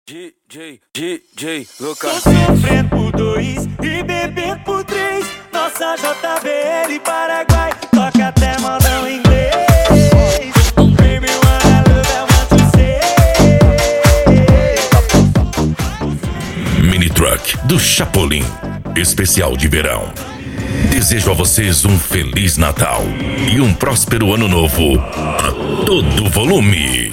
DJ Tô Lucas. sofrendo por 2 e bebendo por 3. Nossa JBL Paraguai toca até modão inglês. Baby, wanna love, I want to say. Mini Truck do Chapolin, especial de verão. Desejo a vocês um Feliz Natal e um próspero Ano Novo a todo volume.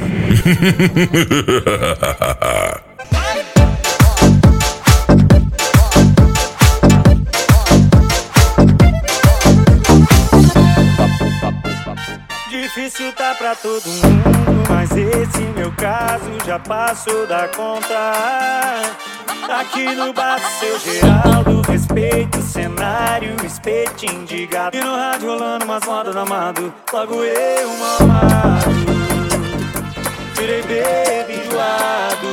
Difícil tá pra todo mundo, mas esse meu caso já passou da conta. Aqui no bar do seu Geraldo, respeito o cenário, espetinho de gato. E no rádio rolando umas modas do amado, logo eu mal amado. Virei baby enjoado.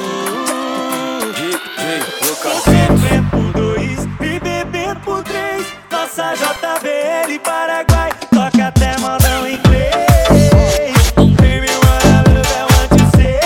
DJ Lucas. Sofrendo por 2 e bebendo por 3. Nossa JBL Paraguai toca até modão inglês. Baby, wanna love, I want to say.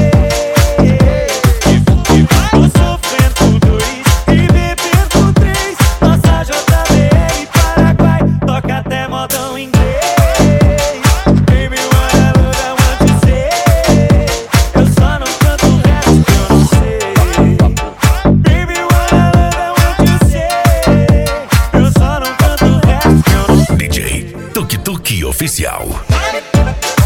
Tô sofrendo por 2 e bebendo por 3. Nossa JBL Paraguai toca até modão inglês. Baby, wanna love, I want to say. Eu só não canto o resto que eu não sei. Baby, wanna love, I want to say. Eu só não canto o resto que eu não sei. DJ Tuk Tuk Oficial.